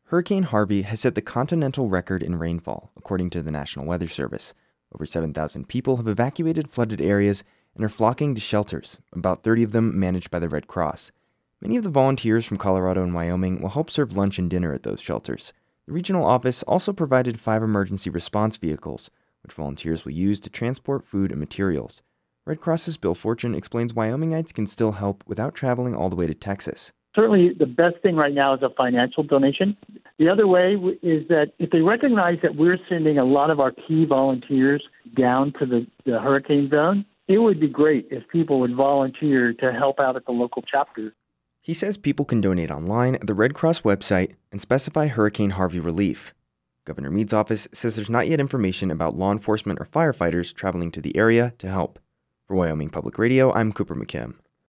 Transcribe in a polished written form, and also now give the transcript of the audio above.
Hurricane Harvey has set the continental record in rainfall, according to the National Weather Service. Over 7,000 people have evacuated flooded areas and are flocking to shelters, about 30 of them managed by the Red Cross. Many of the volunteers from Colorado and Wyoming will help serve lunch and dinner at those shelters. The regional office also provided 5 emergency response vehicles, which volunteers will use to transport food and materials. Red Cross's Bill Fortune explains Wyomingites can still help without traveling all the way to Texas. Certainly the best thing right now is a financial donation. The other way is that if they recognize that we're sending a lot of our key volunteers down to the hurricane zone, it would be great if people would volunteer to help out at the local chapter. He says people can donate online at the Red Cross website and specify Hurricane Harvey relief. Governor Mead's office says there's not yet information about law enforcement or firefighters traveling to the area to help. For Wyoming Public Radio, I'm Cooper McKim.